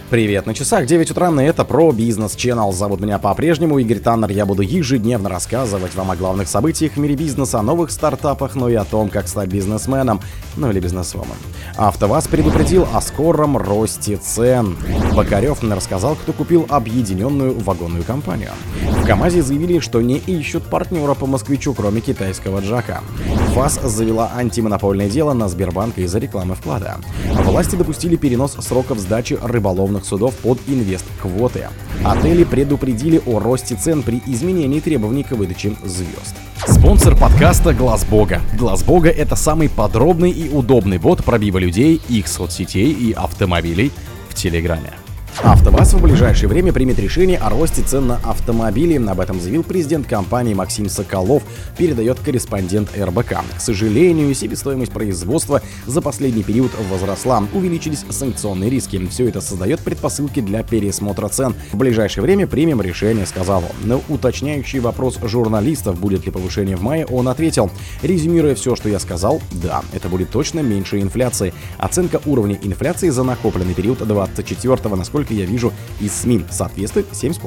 Привет, на часах 9 утра, и это про Бизнес Channel. Зовут меня по-прежнему Игорь Таннер. Я буду ежедневно рассказывать вам о главных событиях в мире бизнеса, о новых стартапах, и о том, как стать бизнесменом, или бизнесвумен. АвтоВАЗ предупредил о скором росте цен. Бокарев рассказал, кто купил объединенную вагонную компанию. В КамАЗе заявили, что не ищут партнера по москвичу, кроме китайского Джака. ФАС завела антимонопольное дело на Сбербанк из-за рекламы вклада. Власти допустили перенос сроков сдачи рыболовных судов под инвест-квоты. Отели предупредили о росте цен при изменении требований к выдаче звезд. Спонсор подкаста Глаз Бога. Глаз Бога — это самый подробный и удобный бот пробива людей, их соцсетей и автомобилей в Телеграме. АвтоВАЗ в ближайшее время примет решение о росте цен на автомобили. Об этом заявил президент компании Максим Соколов, передает корреспондент РБК. К сожалению, себестоимость производства за последний период возросла. Увеличились санкционные риски. Все это создает предпосылки для пересмотра цен. В ближайшее время примем решение, сказал он. На уточняющий вопрос журналистов, будет ли повышение в мае, он ответил: резюмируя все, что я сказал, да, это будет точно меньше инфляции. Оценка уровня инфляции за накопленный период 24-го, насколько я вижу из СМИ, соответствует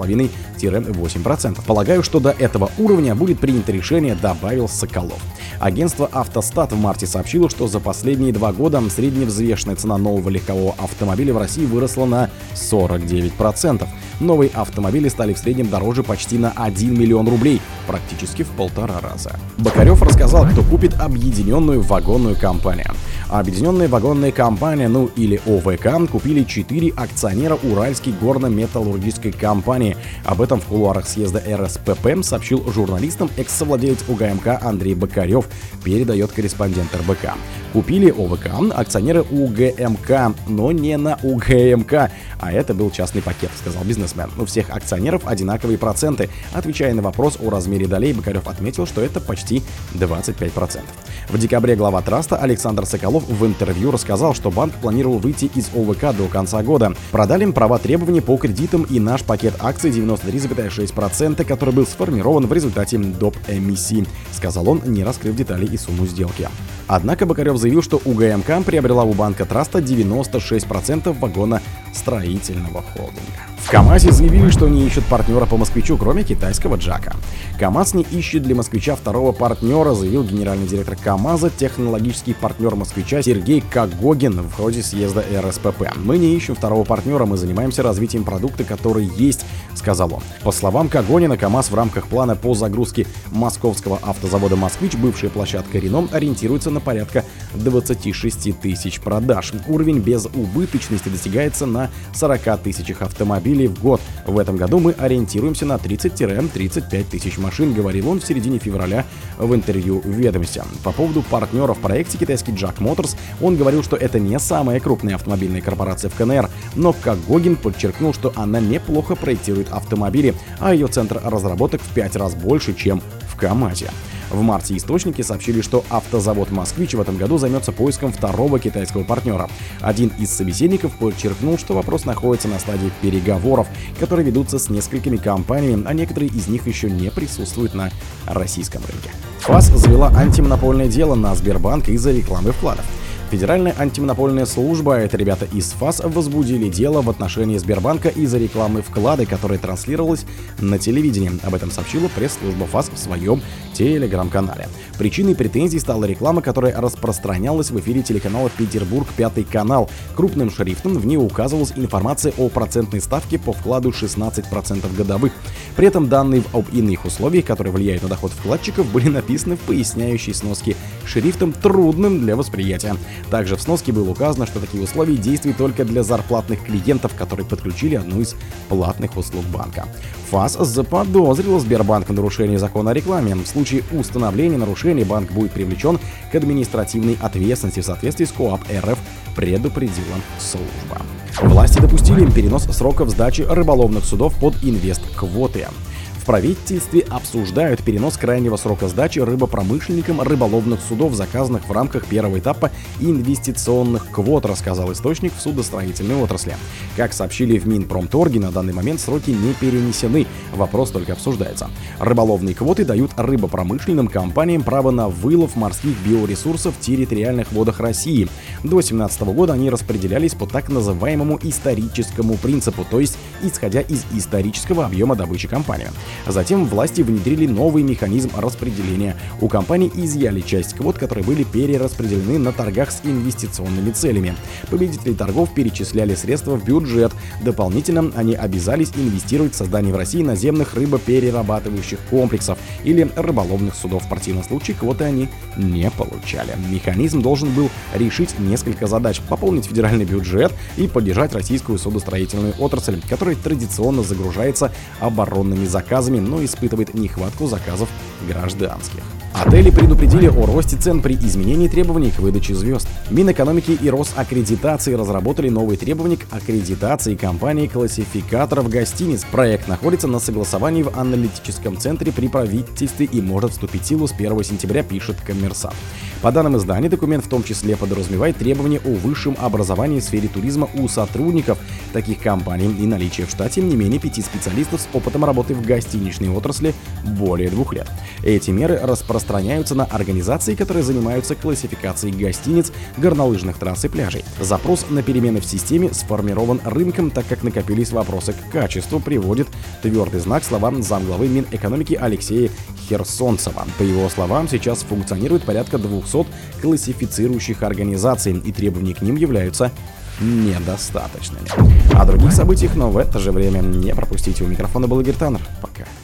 7,5-8%. Полагаю, что до этого уровня будет принято решение, добавил Соколов. Агентство «Автостат» в марте сообщило, что за последние 2 года средневзвешенная цена нового легкового автомобиля в России выросла на 49%. Новые автомобили стали в среднем дороже почти на 1 миллион рублей, практически в 1,5 раза. Бокарев рассказал, кто купит объединенную вагонную компанию. Объединенная вагонная компания, или ОВК, купили 4 акционера Уральской горно-металлургической компании. Об этом в кулуарах съезда РСПП сообщил журналистам экс-совладелец УГМК Андрей Бокарев, передает корреспондент РБК. Купили ОВК акционеры УГМК, но не на УГМК, а это был частный пакет, сказал бизнесмен. У всех акционеров одинаковые проценты. Отвечая на вопрос о размере долей, Бокарев отметил, что это почти 25%. В декабре глава Траста Александр Соколов в интервью рассказал, что банк планировал выйти из ОВК до конца года. Продали им права требований по кредитам и наш пакет акций 93,6%, который был сформирован в результате доп. Эмиссии, сказал он, не раскрыв детали и сумму сделки. Однако Бокарев заявил, что УГМК приобрела у банка Траста 96% вагоностроительного холдинга. В КамАЗе заявили, что не ищут партнера по москвичу, кроме китайского Джака. КамАЗ не ищет для москвича второго партнера, заявил генеральный директор КамАЗа, технологический партнер москвича Сергей Кагогин в ходе съезда РСПП. Мы не ищем второго партнера, мы занимаемся развитием продукта, который есть, сказал он. По словам Кагонина, КамАЗ в рамках плана по загрузке московского автозавода «Москвич», бывшая площадка «Рено», ориентируется на порядка 26 тысяч продаж. Уровень безубыточности достигается на 40 тысячах автомобилей в год. В этом году мы ориентируемся на 30-35 тысяч машин, говорил он в середине февраля в интервью «Ведомости». По поводу партнера в проекте китайский Джак Моторс, он говорил, что это не самая крупная автомобильная корпорация в КНР, но Кагогин подчеркнул, что она неплохо проектирует автомобили, а ее центр разработок в 5 раз больше, чем в КамАЗе. В марте источники сообщили, что автозавод «Москвич» в этом году займется поиском второго китайского партнера. Один из собеседников подчеркнул, что вопрос находится на стадии переговоров, которые ведутся с несколькими компаниями, а некоторые из них еще не присутствуют на российском рынке. ФАС завела антимонопольное дело на Сбербанк из-за рекламы вкладов. Федеральная антимонопольная служба, это ребята из ФАС, возбудили дело в отношении Сбербанка из-за рекламы вклада, которая транслировалась на телевидении. Об этом сообщила пресс-служба ФАС в своем телеграм-канале. Причиной претензий стала реклама, которая распространялась в эфире телеканала «Петербург, 5 канал». Крупным шрифтом в ней указывалась информация о процентной ставке по вкладу 16% годовых. При этом данные об иных условиях, которые влияют на доход вкладчиков, были написаны в поясняющей сноске шрифтом, трудным для восприятия. Также в сноске было указано, что такие условия действуют только для зарплатных клиентов, которые подключили одну из платных услуг банка. ФАС заподозрила Сбербанк в нарушении закона о рекламе. В случае установления нарушений банк будет привлечен к административной ответственности в соответствии с КоАП РФ, предупредила служба. Власти допустили им перенос сроков сдачи рыболовных судов под инвест-квоты. В правительстве обсуждают перенос крайнего срока сдачи рыбопромышленникам рыболовных судов, заказанных в рамках первого этапа инвестиционных квот, рассказал источник в судостроительной отрасли. Как сообщили в Минпромторге, на данный момент сроки не перенесены, вопрос только обсуждается. Рыболовные квоты дают рыбопромышленным компаниям право на вылов морских биоресурсов в территориальных водах России. До 2017 года они распределялись по так называемому историческому принципу, то есть исходя из исторического объема добычи компании. Затем власти внедрили новый механизм распределения. У компаний изъяли часть квот, которые были перераспределены на торгах с инвестиционными целями. Победители торгов перечисляли средства в бюджет. Дополнительно они обязались инвестировать в создание в России наземных рыбоперерабатывающих комплексов или рыболовных судов. В противном случае квоты они не получали. Механизм должен был решить несколько задач: пополнить федеральный бюджет и поддержать российскую судостроительную отрасль, которая традиционно загружается оборонными заказами, но испытывает нехватку заказов гражданских. Отели предупредили о росте цен при изменении требований к выдаче звезд. Минэкономики и Росаккредитации разработали новые требования к аккредитации компаний-классификаторов гостиниц. Проект находится на согласовании в аналитическом центре при правительстве и может вступить в силу с 1 сентября, пишет Коммерсант. По данным издания, документ в том числе подразумевает требования о высшем образовании в сфере туризма у сотрудников таких компаний и наличие в штате не менее 5 специалистов с опытом работы в гостиничной отрасли более 2 лет. Эти меры распространяются на организации, которые занимаются классификацией гостиниц, горнолыжных трасс и пляжей. Запрос на перемены в системе сформирован рынком, так как накопились вопросы к качеству, приводит твердый знак словам замглавы Минэкономики Алексея Херсонцева. По его словам, сейчас функционирует порядка 200 классифицирующих организаций, и требования к ним являются недостаточными. О других событиях, но в это же время не пропустите. У микрофона был Игорь Таннер. Пока.